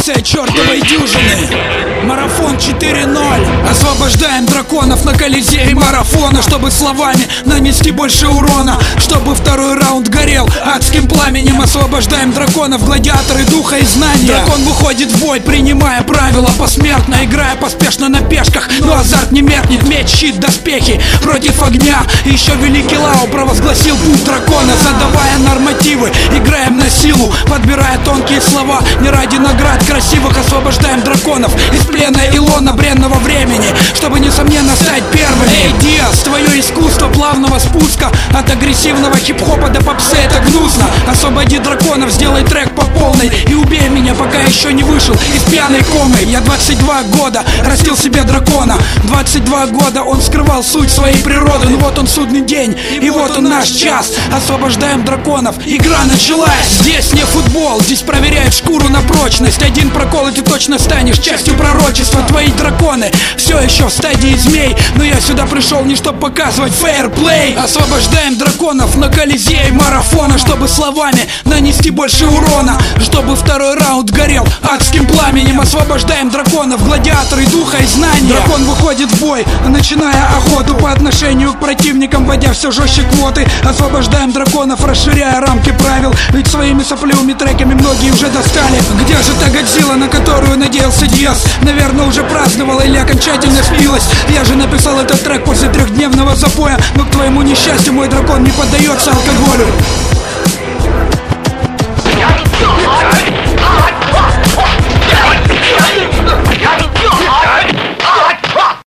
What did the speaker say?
Позиция чертовой дюжины. Марафон 4-0. Освобождаем драконов на Колизее марафона, чтобы словами нанести больше урона, чтобы второй раунд горел адским пламенем. Освобождаем драконов, гладиаторы духа и знания. Дракон выходит в бой, принимая правила посмертно, играя поспешно на пешках, но азарт не меркнет. Меч, щит, доспехи против огня. Еще великий Лао провозгласил путь дракона, задавая нормативы. Играем на силу, подбирая тонкие слова. Не ради наград красивых освобождаем драконов из плена Илона бренного времени, чтобы несомненно стать первыми. Эй, Диас, твое искусство плавного спуска от агрессивного хип-хопа до попсы — это гнусно. Освободи драконов, сделай трек по полной и убей меня, пока еще не вышел из пьяной комы. Я 22 года растил себе дракона, 22 года он скрывал суть своей природы. Ну вот он судный день, и вот он наш час. Освобождаем драконов, игра началась. Здесь не футбол, здесь проверяют шкуру на прочность. Один прокол и ты точно станешь частью пророчества. Твои драконы все еще в стадии змей, но я сюда пришел не чтоб показывать фейерплей. Освобождаем драконов на Колизее марафона, чтобы словами нанести больше урона, чтобы второй раунд горел адским пламенем. Освобождаем драконов, гладиаторы духа и знания. Дракон выходит в бой, начиная охоту по отношению к противникам, вводя все жестче квоты. Освобождаем драконов, расширяя рамки правил, ведь своими сопливыми треками многие уже достали. Где же та Годзилла, на которую надеялся Диас? Наверное, уже праздновала или окончательно спилась. Я же написал этот трек после трехдневного запоя, но к твоему несчастью мой дракон не поддается алкоголю.